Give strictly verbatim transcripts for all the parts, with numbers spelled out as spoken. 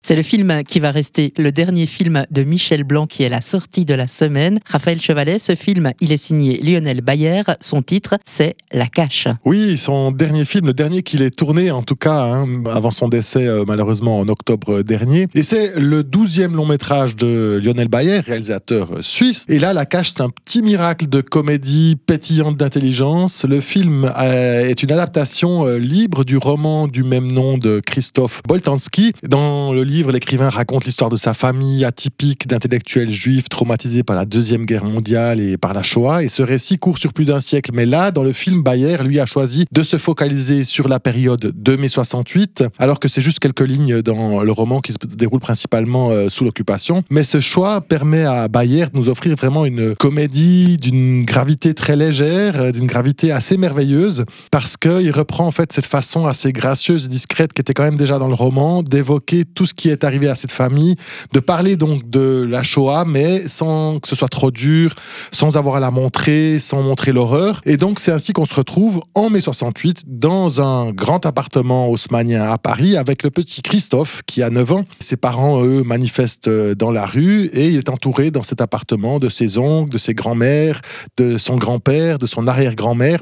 C'est le film qui va rester le dernier film de Michel Blanc qui est la sortie de la semaine. Raphaël Chevalet, ce film, il est signé Lionel Bayer. Son titre, c'est La Cache. Oui, son dernier film, le dernier qu'il ait tourné en tout cas, hein, avant son décès euh, malheureusement en octobre dernier. Et c'est le douzième long métrage de Lionel Bayer, réalisateur suisse. Et là, La Cache, c'est un petit miracle de comédie pétillante d'intelligence. Le film euh, est une adaptation euh, libre du roman du même nom de Christophe Boltanski. Dans le livre, l'écrivain raconte l'histoire de sa famille atypique d'intellectuels juifs traumatisés par la Deuxième Guerre mondiale et par la Shoah. Et ce récit court sur plus d'un siècle. Mais là, dans le film, Bayer, lui, a choisi de se focaliser sur la période de mai soixante-huit, alors que c'est juste quelques lignes dans le roman qui se déroule principalement euh, sous l'occupation. Mais ce choix permet à Bayer de nous offrir vraiment une comédie d'une gravité très légère, d'une gravité assez merveilleuse, parce qu'il reprend en fait cette façon assez gracieuse et discrète qui était quand même déjà dans le roman, d'évoquer tout ce qui est arrivé à cette famille, de parler donc de la Shoah, mais sans que ce soit trop dur, sans avoir à la montrer, sans montrer l'horreur. Et donc c'est ainsi qu'on se retrouve en mai soixante-huit dans un grand appartement haussmannien à Paris avec le petit Christophe qui a neuf ans. Ses parents, eux, manifestent dans la rue et il est entouré dans cet appartement de ses oncles, de ses grands-mères, de son grand-père, de son arrière-grand-mère.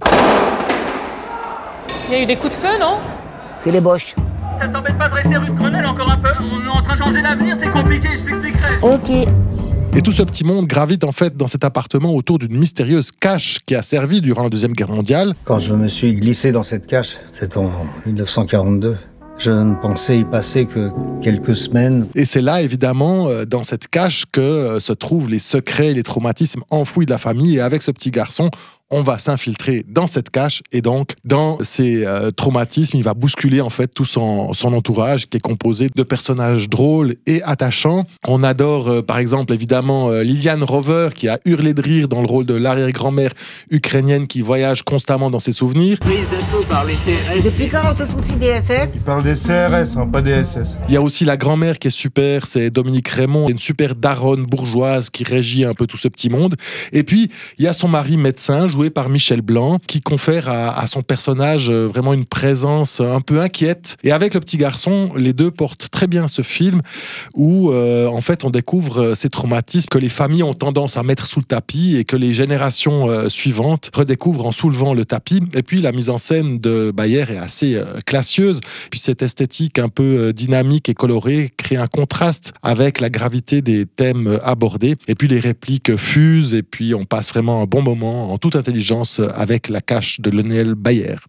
Il y a eu des coups de feu, non? C'est les Boches. Ça t'embête pas de rester rue de Grenelle encore un peu? On est en train de changer l'avenir, c'est compliqué, je t'expliquerai. Ok. Et tout ce petit monde gravite en fait dans cet appartement autour d'une mystérieuse cache qui a servi durant la Deuxième Guerre mondiale. Quand je me suis glissé dans cette cache, c'était en dix-neuf cent quarante-deux. Je ne pensais y passer que quelques semaines. Et c'est là, évidemment, dans cette cache que se trouvent les secrets et les traumatismes enfouis de la famille. Et avec ce petit garçon, on va s'infiltrer dans cette cache et donc dans ces euh, traumatismes, il va bousculer en fait tout son, son entourage qui est composé de personnages drôles et attachants. On adore euh, par exemple évidemment euh, Liliane Rover qui a hurlé de rire dans le rôle de l'arrière-grand-mère ukrainienne qui voyage constamment dans ses souvenirs. Prise d'assaut par les C R S. Depuis quand on se soucie des S S? Il parle des C R S, hein, pas des S S. Il y a aussi la grand-mère qui est super, c'est Dominique Raymond, une super daronne bourgeoise qui régit un peu tout ce petit monde. Et puis il y a son mari médecin, joué par Michel Blanc, qui confère à, à son personnage vraiment une présence un peu inquiète. Et avec le petit garçon, les deux portent très bien ce film où, euh, en fait, on découvre ces traumatismes que les familles ont tendance à mettre sous le tapis et que les générations euh, suivantes redécouvrent en soulevant le tapis. Et puis, la mise en scène de Bayer est assez euh, classieuse. Puis, cette esthétique un peu euh, dynamique et colorée crée un contraste avec la gravité des thèmes abordés. Et puis, les répliques fusent et puis on passe vraiment un bon moment en toute intelligence avec La Cache de Lionel Bayer.